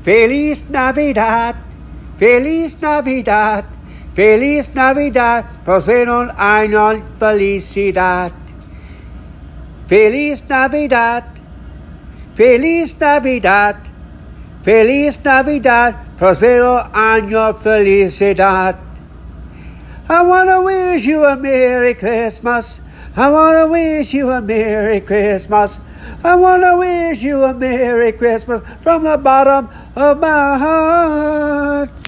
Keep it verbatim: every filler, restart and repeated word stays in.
Feliz Navidad, Feliz Navidad, Feliz Navidad, prospero año felicidad. Feliz Navidad, Feliz Navidad, Feliz Navidad, prospero año felicidad. I want to wish you a Merry Christmas. I want to wish you a Merry Christmas. I want to wish you a Merry Christmas from the bottom of my heart.